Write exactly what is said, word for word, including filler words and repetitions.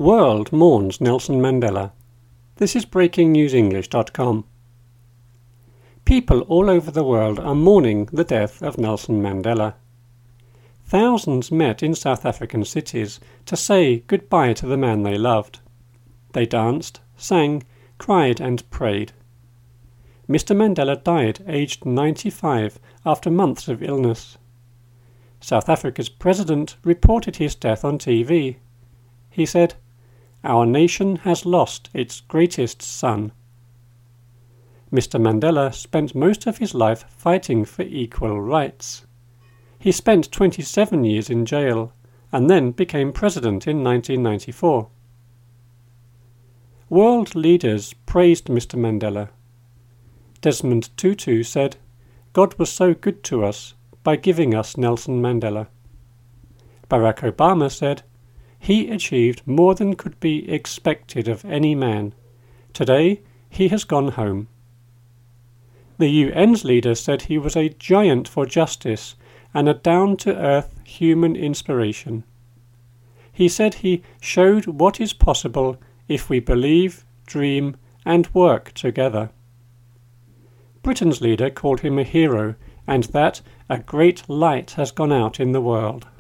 World mourns Nelson Mandela. This is breaking news english dot com. People all over the world are mourning the death of Nelson Mandela. Thousands met in South African cities to say goodbye to the man they loved. They danced, sang, cried and prayed. Mister Mandela died aged ninety-five after months of illness. South Africa's president reported his death on T V. He said, "Our nation has lost its greatest son." Mister Mandela spent most of his life fighting for equal rights. He spent twenty-seven years in jail and then became president in nineteen ninety-four. World leaders praised Mister Mandela. Desmond Tutu said, "God was so good to us by giving us Nelson Mandela." Barack Obama said, "He achieved more than could be expected of any man. Today he has gone home." The U N's leader said he was a giant for justice and a down-to-earth human inspiration. He said he showed what is possible if we believe, dream, and work together. Britain's leader called him a hero and that a great light has gone out in the world.